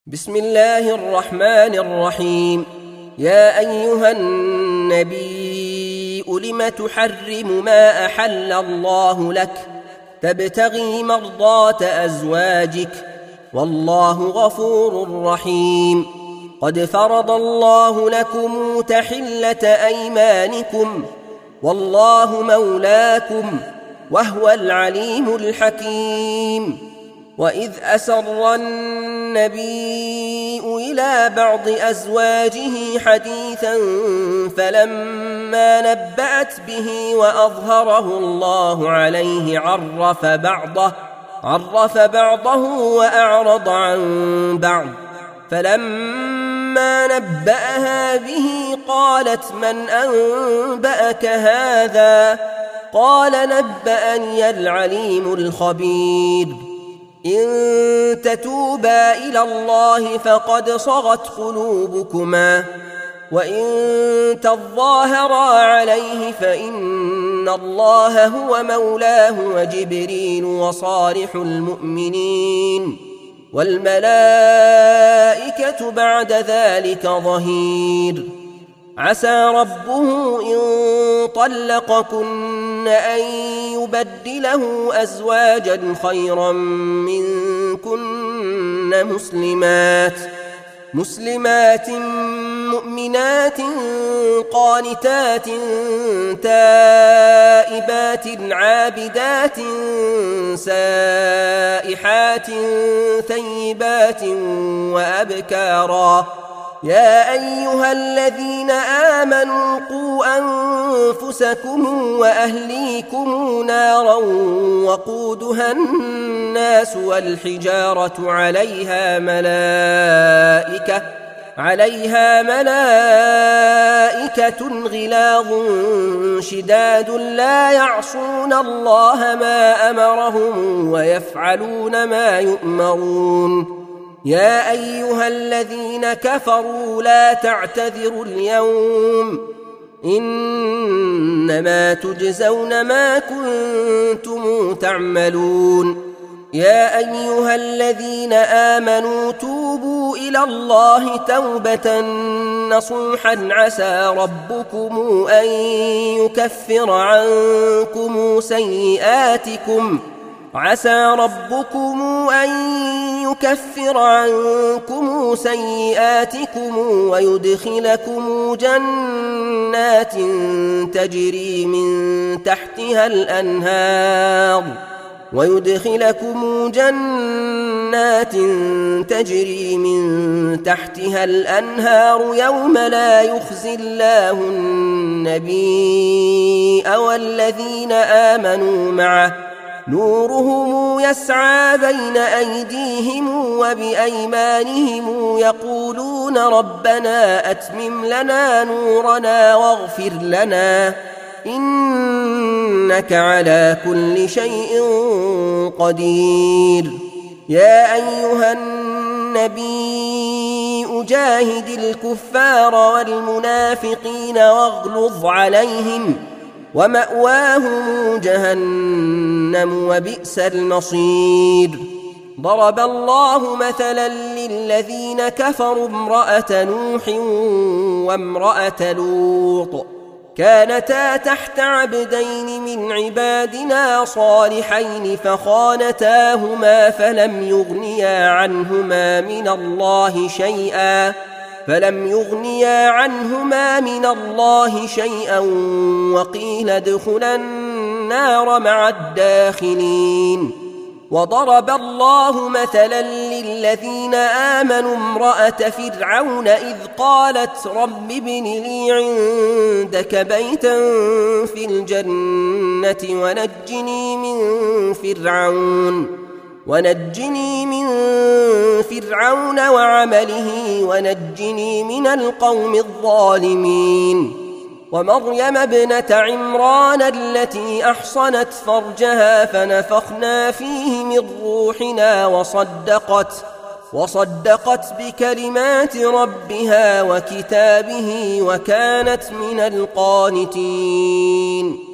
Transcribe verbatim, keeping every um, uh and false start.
بسم الله الرحمن الرحيم. يا أيها النبي لم تحرم ما أحل الله لك تبتغي مرضات أزواجك والله غفور رحيم. قد فرض الله لكم تحلة أيمانكم والله مولاكم وهو العليم الحكيم. وإذ أسر النبي إلى بعض أزواجه حديثا فلما نبأت به وأظهره الله عليه عرف بعضه عرف بعضه وأعرض عن بعض. فلما نبأها به قالت من أنبأك هذا؟ قال نبأني العليم الخبير. إن تتوبا إلى الله فقد صغت قلوبكما وإن تظاهرا عليه فإن الله هو مولاه وجبريل وصالح المؤمنين والملائكة بعد ذلك ظهير. عسى ربه إن طلقكن أن يبدله أزواجا خيرا منكن مسلمات مسلمات مؤمنات قانتات تائبات عابدات سائحات ثيبات وأبكارا. يا أيها الذين آمنوا قوا أنفسكم وأهليكم نارا وقودها الناس والحجارة عليها ملائكة عليها ملائكة غلاظ شداد لا يعصون الله ما أمرهم ويفعلون ما يؤمرون. يا أيها الذين كفروا لا تعتذروا اليوم إنما تجزون ما كنتم تعملون. يا أيها الذين آمنوا توبوا إلى الله توبة نصوحا عسى ربكم أن يكفر عنكم سيئاتكم عسى ربكم أن يكفر عنكم سيئاتكم ويدخلكم جنات تجري من تحتها الأنهار ويدخلكم جنات تجري من تحتها الأنهار يوم لا يخزي الله النبي والذين آمنوا معه نورهم يسعى بين أيديهم وبأيمانهم يقولون ربنا أتمم لنا نورنا واغفر لنا إنك على كل شيء قدير. يا أيها النبي جاهد الكفار والمنافقين واغلظ عليهم ومأواهم جهنم وبئس المصير. ضرب الله مثلا للذين كفروا امرأة نوح وامرأة لوط كانتا تحت عبدين من عبادنا صالحين فخانتاهما فلم يغنيا عنهما من الله شيئا فلم يغنيا عنهما من الله شيئا وقيل ادخلا النار مع الداخلين. وضرب الله مثلا للذين آمنوا امرأة فرعون إذ قالت رب ابن لي عندك بيتا في الجنة ونجني من فرعون ونجني من فرعون وعمله ونجني من القوم الظالمين. ومريم ابنة عمران التي أحصنت فرجها فنفخنا فيه من روحنا وصدقت وصدقت بكلمات ربها وكتابه وكانت من القانتين.